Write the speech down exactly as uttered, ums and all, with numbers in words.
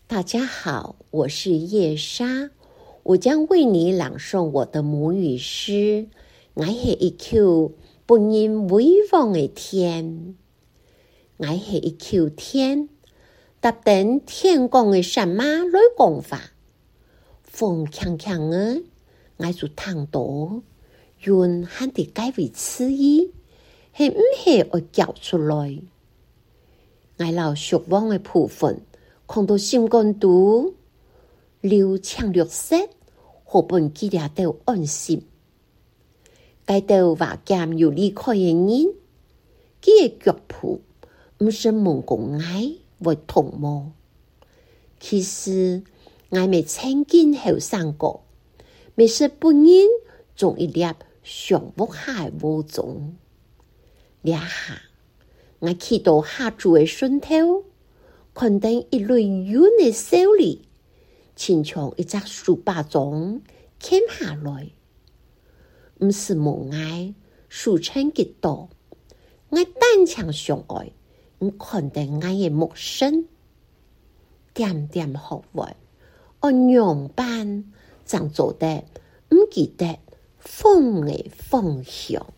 大家好，我是叶莎，我将为你朗诵我的母语诗。我是一口本人威望的天，我是一口天，搭等天公的山马来讲话。风强强的，我就躺倒，云喊得改为刺意，是唔是会叫出来？我留属望的部分。看到心肝肚，流畅绿色，好本记了到安心。该到话咸又离开的人，佢嘅腳步唔是蒙公愛為同謀。其實我未曾經後生過，未是本人種一粒上不下的無種。兩下，我去到下注嘅順頭。看到一類遠的手裏，親像一隻樹把種砍下來，唔是無愛，樹稱極多。我單槍相愛，我看到我嘅目生，點點學會，我樣板，怎做得唔記得風嘅方向。